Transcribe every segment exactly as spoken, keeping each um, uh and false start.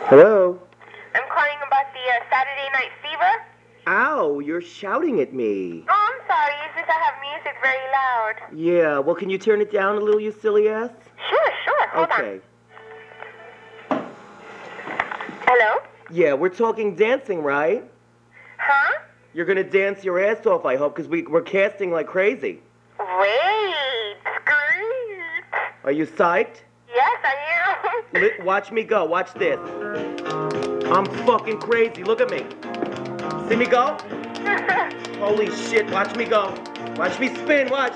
Hello? I'm calling about the uh, Saturday Night Fever. Ow, you're shouting at me. Oh, I'm sorry. It's just I have music very loud. Yeah, well, can you turn it down a little, you silly ass? Sure, sure. Hold Okay. on. Hello? Yeah, we're talking dancing, right? Huh? You're gonna dance your ass off, I hope, because we, we're casting like crazy. Wait. Great. Are you psyched? Yes, I am. Li- watch me go. Watch this. I'm fucking crazy. Look at me. See me go? Holy shit. Watch me go. Watch me spin. Watch.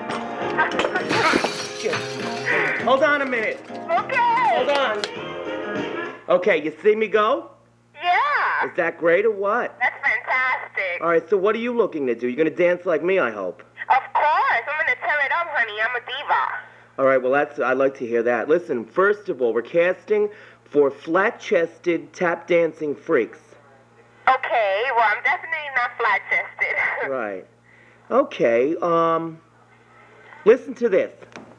Shit. Hold on a minute. Okay. Hold on. Okay, you see me go? Yeah. Is that great or what? That's fantastic. All right, so what are you looking to do? You're going to dance like me, I hope. Of course. I'm going to tear it up, honey. I'm a diva. All right, well, that's I'd like to hear that. Listen, first of all, we're casting for flat-chested tap dancing freaks. Okay. Well, I'm definitely not flat-chested. Right. Okay, um, listen to this.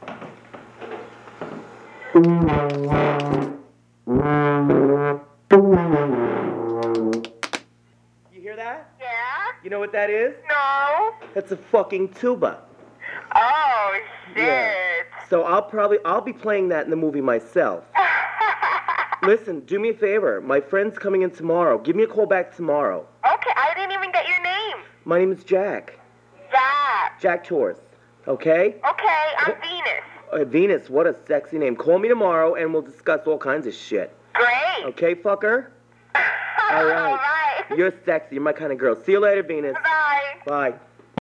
You hear that? Yeah? You know what that is? No. That's a fucking tuba. Oh, shit. Yeah. So I'll probably, I'll be playing that in the movie myself. Listen, do me a favor. My friend's coming in tomorrow. Give me a call back tomorrow. Okay, I didn't even get your name. My name is Jack. Jack. Jack Torres. Okay? Okay, I'm Venus. Uh, Venus, what a sexy name. Call me tomorrow and we'll discuss all kinds of shit. Great. Okay, fucker? All right. All right. You're sexy. You're my kind of girl. See you later, Venus. Bye. Bye.